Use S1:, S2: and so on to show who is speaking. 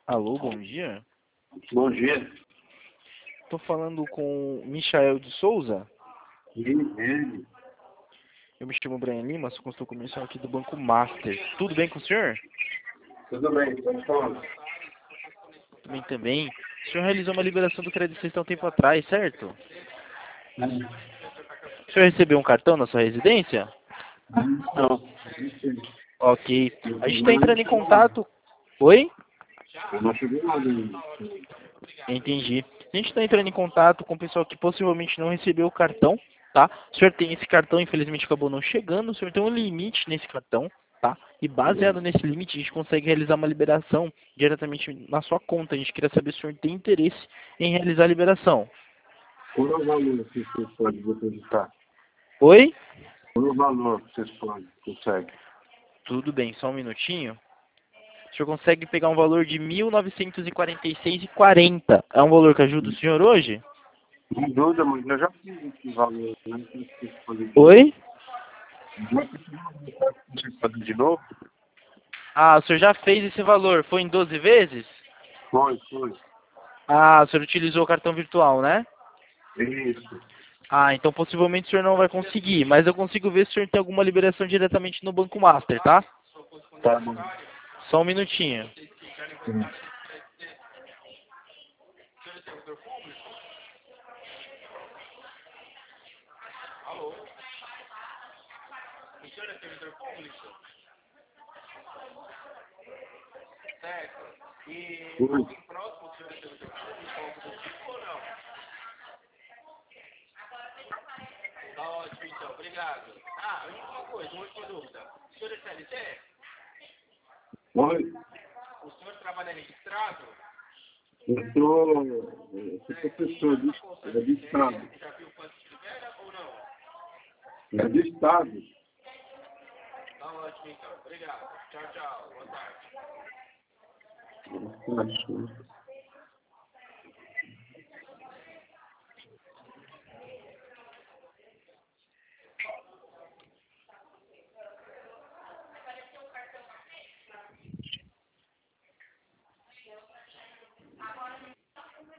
S1: Alô, bom dia.
S2: Bom dia.
S1: Estou falando com Michael de Souza.
S2: Ele.
S1: Eu me chamo Brian Lima, sou consultor comercial aqui do Banco Master. Tudo bem com o senhor?
S2: Tudo bem, pode falar.
S1: Tudo bem também. O senhor realizou uma liberação do crédito há um tempo atrás, certo? O senhor recebeu um cartão na sua residência?
S2: Não.
S1: Ok. A gente está entrando em contato... Oi?
S2: Não chegou nada ainda.
S1: Entendi. A gente está entrando em contato com o pessoal que possivelmente não recebeu o cartão, tá? O senhor tem esse cartão, infelizmente acabou não chegando. O senhor tem um limite nesse cartão, tá? E baseado nesse limite, a gente consegue realizar uma liberação diretamente na sua conta. A gente queria saber se o senhor tem interesse em realizar a liberação.
S2: Qual é o valor que vocês podem depositar?
S1: Oi?
S2: Qual é o valor que vocês podem, conseguem?
S1: Tudo bem, só um minutinho. O senhor consegue pegar um valor de R$ 1.946,40. É um valor que ajuda o senhor hoje?
S2: Sem dúvida, mas eu já fiz esse valor, né? Vocês podem
S1: Oi?
S2: vocês podem de novo?
S1: Ah, o senhor já fez esse valor. Foi em 12 vezes?
S2: Foi.
S1: Ah, o senhor utilizou o cartão virtual, né?
S2: Isso.
S1: Ah, então possivelmente o senhor não vai conseguir, mas eu consigo ver se o senhor tem alguma liberação diretamente no Banco Master, tá?
S2: Tá bom.
S1: Só um minutinho.
S2: Foi.
S1: Ótimo, então, obrigado. Ah, uma coisa, uma última dúvida. O senhor é CLT?
S2: Foi.
S1: O senhor trabalha registrado?
S2: Eu sou professor de Estado.
S1: Já viu quanto que libera ou não?
S2: É de Estado.
S1: Tá ótimo, então. Obrigado. Tchau, tchau. Boa tarde.
S2: Acho.